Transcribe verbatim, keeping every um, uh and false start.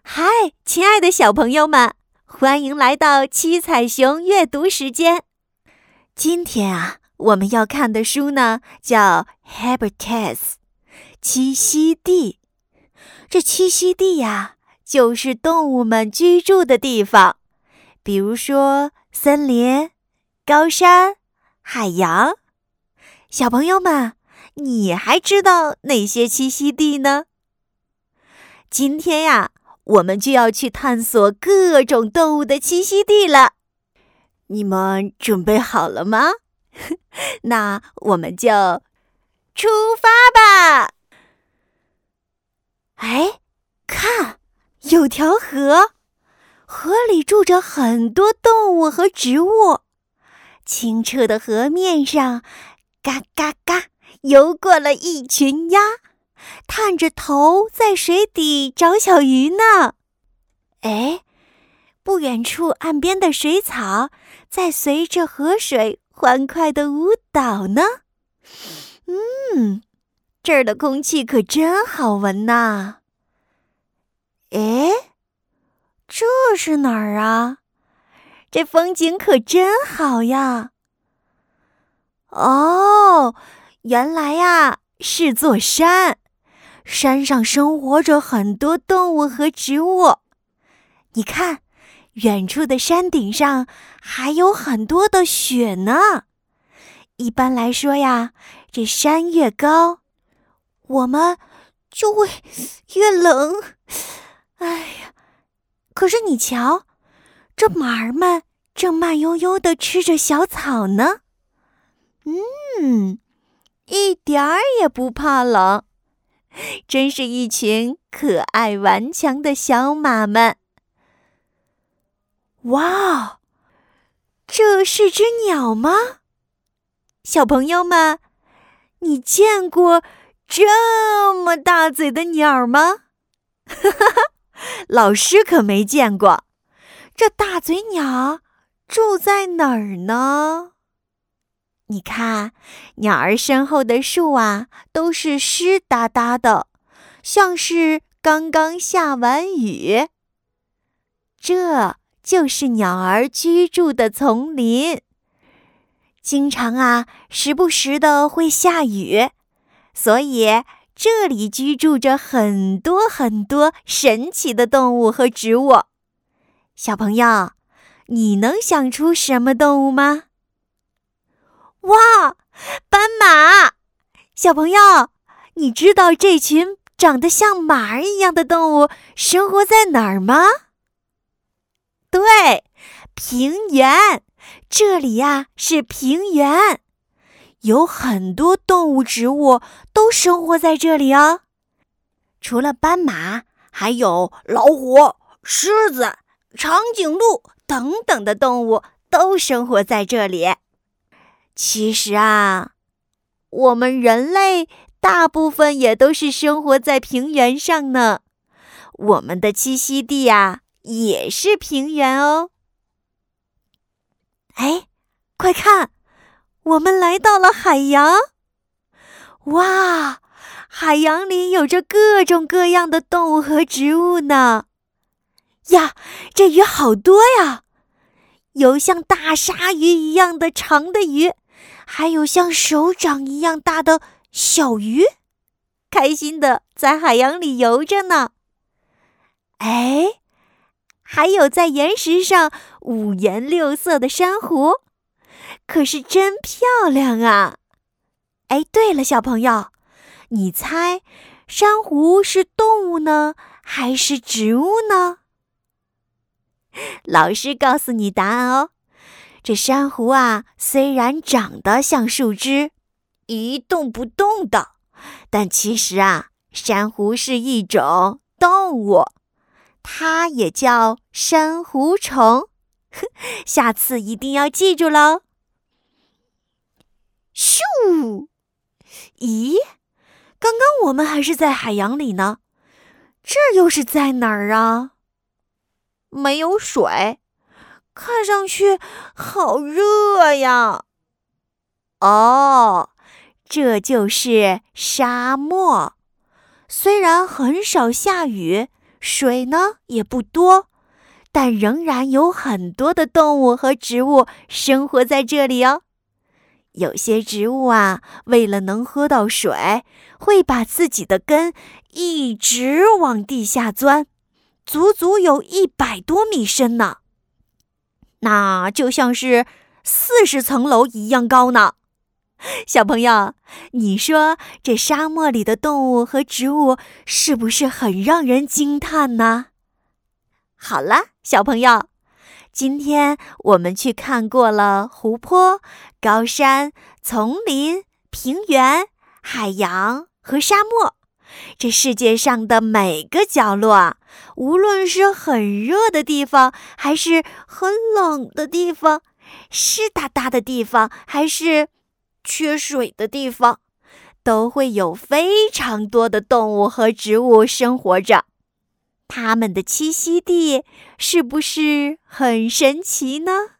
嗨，亲爱的小朋友们，欢迎来到七彩熊阅读时间。今天啊，我们要看的书呢，叫 Habitats 栖息地。这栖息地呀，就是动物们居住的地方，比如说森林、高山、海洋。小朋友们，你还知道哪些栖息地呢？今天呀，我们就要去探索各种动物的栖息地了。你们准备好了吗？那我们就出发吧！哎，看，有条河，河里住着很多动物和植物。清澈的河面上，嘎嘎嘎，游过了一群鸭，探着头在水底找小鱼呢。哎，不远处岸边的水草在随着河水欢快地舞蹈呢。嗯，这儿的空气可真好闻呐。哎，这是哪儿啊？这风景可真好呀。哦，原来呀，是座山。山上生活着很多动物和植物。你看，远处的山顶上还有很多的雪呢。一般来说呀，这山越高，我们就会越冷。哎呀，可是你瞧，这马儿们正慢悠悠地吃着小草呢。嗯，一点儿也不怕冷。真是一群可爱顽强的小马们。哇，这是只鸟吗？小朋友们，你见过这么大嘴的鸟吗？哈哈哈，老师可没见过。这大嘴鸟住在哪儿呢？你看，鸟儿身后的树啊，都是湿哒哒的，像是刚刚下完雨。这就是鸟儿居住的丛林。经常啊，时不时的会下雨，所以这里居住着很多很多神奇的动物和植物。小朋友，你能想出什么动物吗？哇，斑马！小朋友，你知道这群长得像马儿一样的动物生活在哪儿吗？对，平原。这里呀，是平原，有很多动物植物都生活在这里哦。除了斑马，还有老虎、狮子、长颈鹿等等的动物都生活在这里。其实啊，我们人类大部分也都是生活在平原上呢。我们的栖息地啊，也是平原哦。哎，快看，我们来到了海洋。哇，海洋里有着各种各样的动物和植物呢。呀，这鱼好多呀！有像大鲨鱼一样的长的鱼，还有像手掌一样大的小鱼，开心的在海洋里游着呢。哎，还有在岩石上五颜六色的珊瑚，可是真漂亮啊！哎，对了，小朋友，你猜珊瑚是动物呢，还是植物呢？老师告诉你答案哦。这珊瑚啊，虽然长得像树枝，一动不动的，但其实啊，珊瑚是一种动物，它也叫珊瑚虫。下次一定要记住喽。咻！咦，刚刚我们还是在海洋里呢，这又是在哪儿啊？没有水，看上去好热呀。哦，这就是沙漠。虽然很少下雨， 水呢也不多，但仍然有很多的动物和植物生活在这里哦。有些植物啊，为了能喝到水，会把自己的根一直往地下钻，足足有一百多米深呢。那就像是四十层楼一样高呢。小朋友，你说这沙漠里的动物和植物是不是很让人惊叹呢？好了，小朋友，今天我们去看过了湖泊、高山、丛林、平原、海洋和沙漠。这世界上的每个角落，无论是很热的地方，还是很冷的地方，湿哒哒的地方，还是缺水的地方，都会有非常多的动物和植物生活着。它们的栖息地是不是很神奇呢？